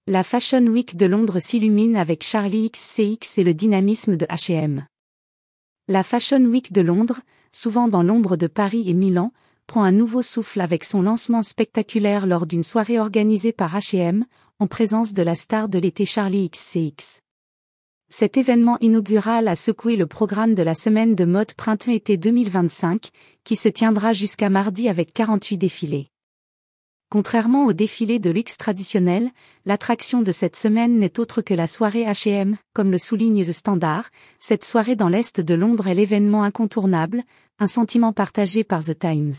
La Fashion Week de Londres s'illumine avec Charli XCX et le dynamisme de H&M. La Fashion Week de Londres, souvent dans l'ombre de Paris et Milan, prend un nouveau souffle avec son lancement spectaculaire lors d'une soirée organisée par H&M, en présence de la star de l'été Charli XCX. Cet événement inaugural a secoué le programme de la semaine de mode printemps-été 2025, qui se tiendra jusqu'à mardi avec 48 défilés. Contrairement aux défilés de luxe traditionnels, l'attraction de cette semaine n'est autre que la soirée H&M, comme le souligne The Standard. Cette soirée dans l'Est de Londres est l'événement incontournable, un sentiment partagé par The Times.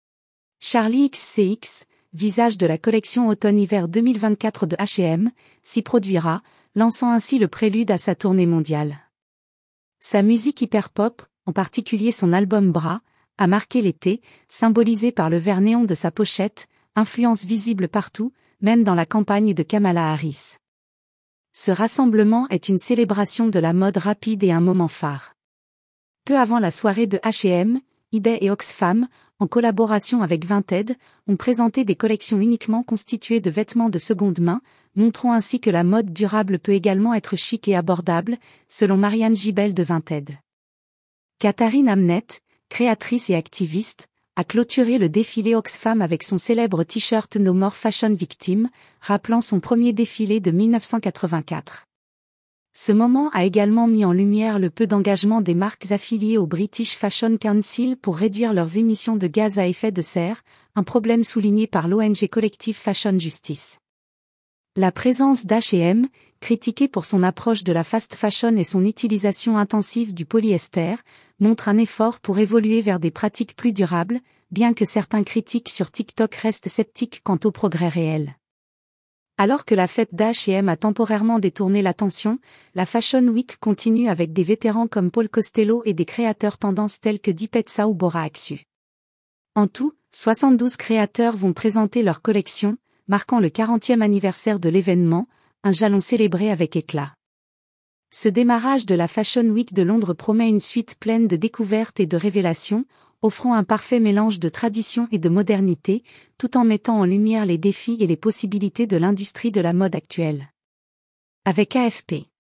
Charli XCX, visage de la collection automne-hiver 2024 de H&M, s'y produira, lançant ainsi le prélude à sa tournée mondiale. Sa musique hyper-pop, en particulier son album Bra, a marqué l'été, symbolisé par le vert néon de sa pochette, influence visible partout, même dans la campagne de Kamala Harris. Ce rassemblement est une célébration de la mode rapide et un moment phare. Peu avant la soirée de H&M, eBay et Oxfam, en collaboration avec Vinted, ont présenté des collections uniquement constituées de vêtements de seconde main, montrant ainsi que la mode durable peut également être chic et abordable, selon Marianne Gibel de Vinted. Katharine Hamnett, créatrice et activiste, a clôturé le défilé Oxfam avec son célèbre t-shirt No More Fashion Victim, rappelant son premier défilé de 1984. Ce moment a également mis en lumière le peu d'engagement des marques affiliées au British Fashion Council pour réduire leurs émissions de gaz à effet de serre, un problème souligné par l'ONG collective Fashion Justice. La présence d'H&M, critiquée pour son approche de la fast fashion et son utilisation intensive du polyester, montre un effort pour évoluer vers des pratiques plus durables, bien que certains critiques sur TikTok restent sceptiques quant au progrès réel. Alors que la fête d'H&M a temporairement détourné l'attention, la Fashion Week continue avec des vétérans comme Paul Costello et des créateurs tendances tels que Dipetsa ou Bora Aksu. En tout, 72 créateurs vont présenter leur collection, marquant le 40e anniversaire de l'événement, un jalon célébré avec éclat. Ce démarrage de la Fashion Week de Londres promet une suite pleine de découvertes et de révélations, offrant un parfait mélange de tradition et de modernité, tout en mettant en lumière les défis et les possibilités de l'industrie de la mode actuelle. Avec AFP.